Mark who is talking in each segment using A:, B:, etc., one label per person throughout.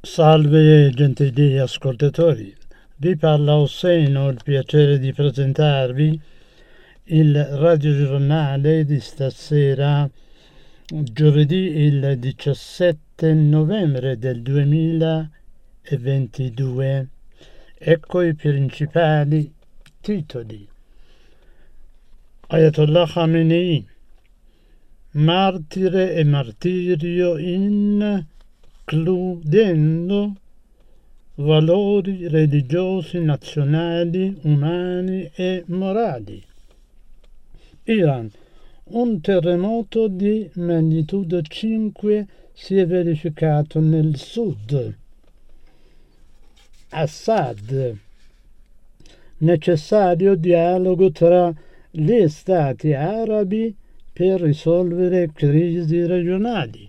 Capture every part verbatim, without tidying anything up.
A: Salve gentili ascoltatori, vi parla Hossein, ho il piacere di presentarvi il radiogiornale di stasera, giovedì il diciassette novembre del duemilaventidue. Ecco i principali titoli. Ayatollah Khamenei, martire e martirio includendo valori religiosi, nazionali, umani e morali. Iran, un terremoto di magnitudo cinque si è verificato nel sud. Assad, necessario dialogo tra gli stati arabi per risolvere crisi regionali.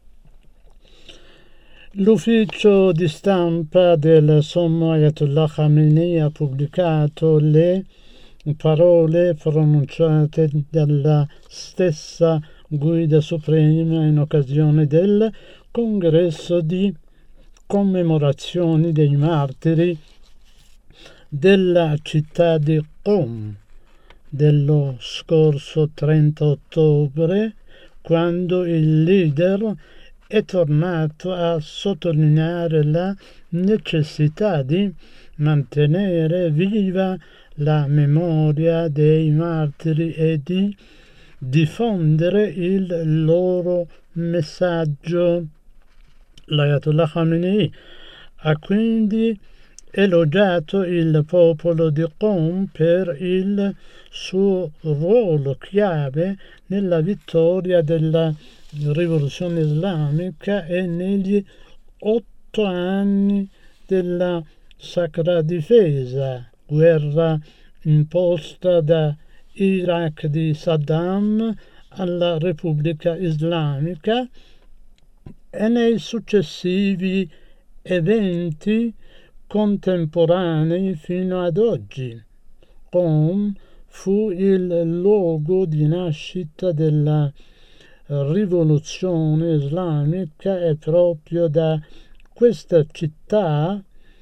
A: L'ufficio di stampa del sommo Ayatollah Khamenei ha pubblicato le parole pronunciate dalla stessa guida suprema in occasione del congresso di commemorazioni dei martiri della città di Qom dello scorso trenta ottobre, quando il leader è tornato a sottolineare la necessità di mantenere viva la memoria dei martiri e di diffondere il loro messaggio. L'Ayatollah Khamenei ha quindi elogiato il popolo di Qom per il suo ruolo chiave nella vittoria della rivoluzione islamica e negli otto anni della sacra difesa, guerra imposta da Iraq di Saddam alla Repubblica Islamica, e nei successivi eventi contemporanei fino ad oggi. Qom fu il luogo di nascita della rivoluzione islamica e proprio da questa città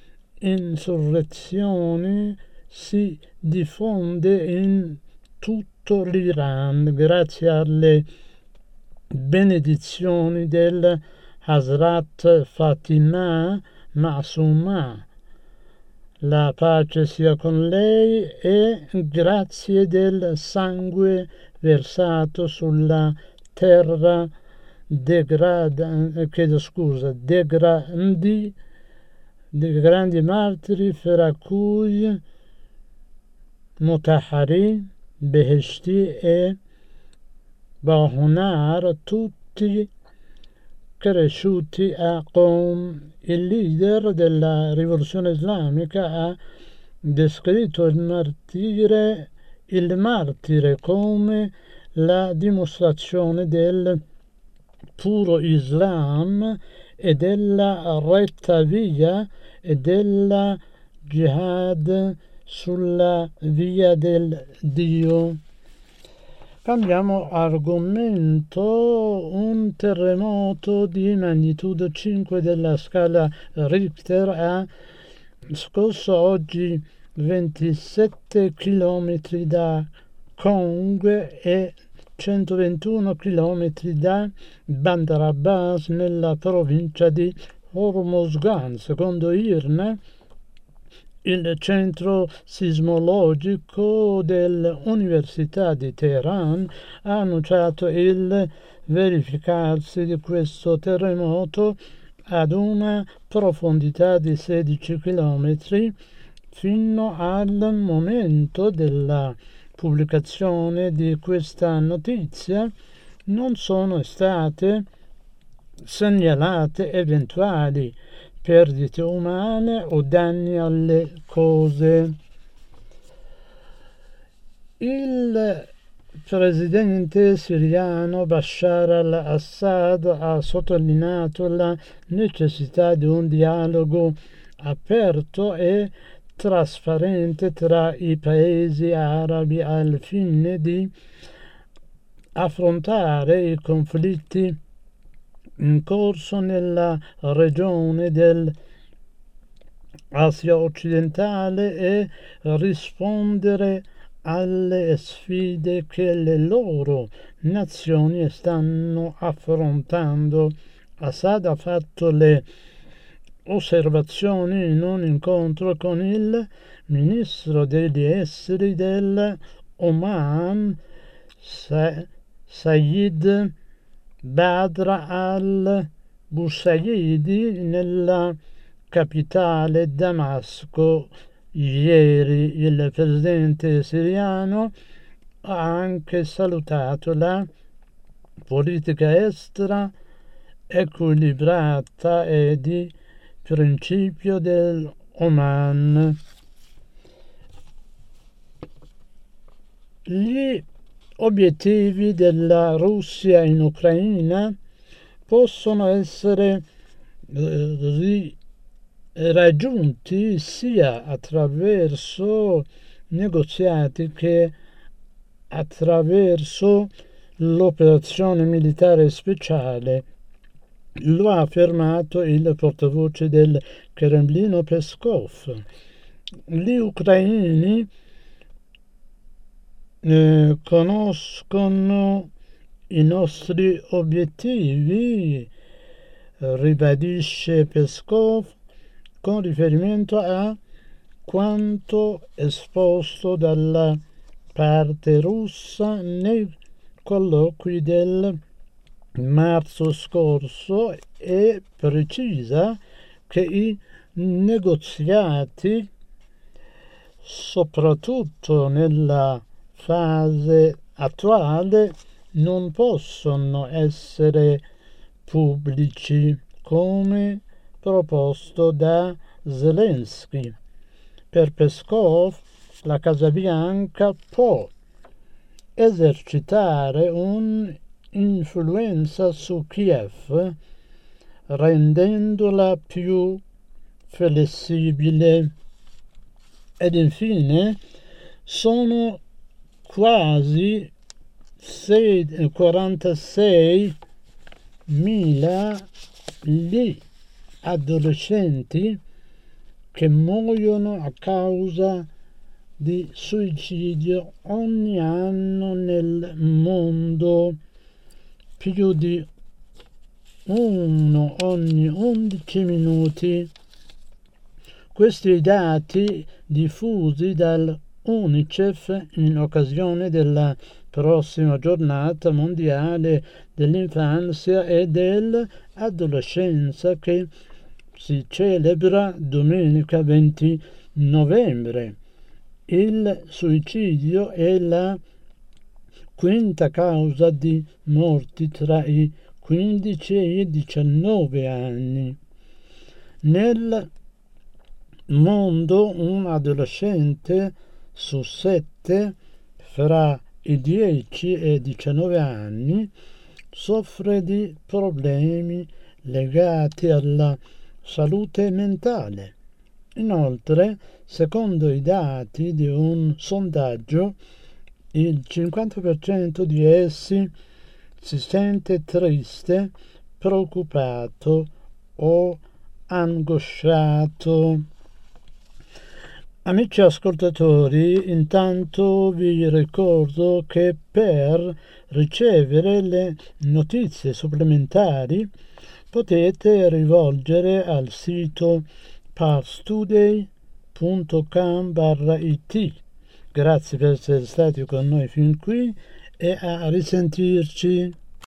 A: insurrezione si diffonde in tutto l'Iran grazie alle benedizioni del Hazrat Fatima Ma'suma. La pace sia con lei e grazie del sangue versato sulla terra degrada, chiedo scusa, degrandi, dei grandi martiri, fra cui Motahari, Beheshti e Bahunar, tutti cresciuti a Qom. Il leader della rivoluzione islamica ha descritto il martire, il martire come la dimostrazione del puro Islam e della retta via e della jihad sulla via del Dio. Cambiamo argomento. Un terremoto di magnitudo cinque della scala Richter ha scosso oggi ventisette chilometri da Kong e centoventuno chilometri da Bandar Abbas nella provincia di Hormozgan. Secondo I R N A, il centro sismologico dell'Università di Teheran ha annunciato il verificarsi di questo terremoto ad una profondità di sedici chilometri. Fino al momento della pubblicazione di questa notizia non sono state segnalate eventuali perdite umane o danni alle cose. Il presidente siriano Bashar al-Assad ha sottolineato la necessità di un dialogo aperto e trasparente tra i paesi arabi al fine di affrontare i conflitti in corso nella regione dell'Asia occidentale e rispondere alle sfide che le loro nazioni stanno affrontando. Assad ha fatto le osservazioni in un incontro con il ministro degli esteri del Oman, Sayyid Badr al-Busaydi, nella capitale Damasco. Ieri il presidente siriano ha anche salutato la politica estera equilibrata e di principio dell'Oman. Gli obiettivi della Russia in Ucraina possono essere eh, raggiunti sia attraverso negoziati che attraverso l'operazione militare speciale. Lo ha affermato il portavoce del Cremlino Peskov. Gli ucraini eh, conoscono i nostri obiettivi, ribadisce Peskov con riferimento a quanto esposto dalla parte russa nei colloqui del marzo scorso, e precisa che i negoziati, soprattutto nella fase attuale, non possono essere pubblici come proposto da Zelensky. Per Peskov la Casa Bianca può esercitare un'influenza su Kiev rendendola più flessibile. Ed infine sono quasi quarantasei mila gli adolescenti che muoiono a causa di suicidio ogni anno nel mondo, più di uno ogni undici minuti. Questi dati diffusi dall'UNICEF in occasione della prossima giornata mondiale dell'infanzia e dell'adolescenza che si celebra domenica venti novembre. Il suicidio è la quinta causa di morti tra i quindici e i diciannove anni. Nel mondo un adolescente su sette fra i dieci e i diciannove anni soffre di problemi legati alla salute mentale. Inoltre, secondo i dati di un sondaggio, il cinquanta per cento di essi si sente triste, preoccupato o angosciato. Amici ascoltatori, intanto vi ricordo che per ricevere le notizie supplementari potete rivolgere al sito parstoday punto com barra it. Grazie per essere stati con noi fin qui e a risentirci.